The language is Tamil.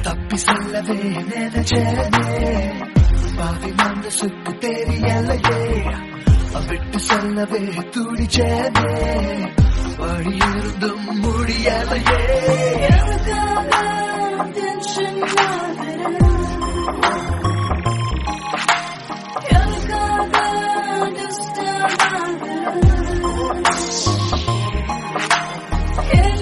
தப்பி சொல்லவே நினைச்சேனே பாவி மனசுக்கு தெரியலையே விட்டு சொல்லவே துடிச்சேனே வழி இருந்தும் முடியலையே Yeah.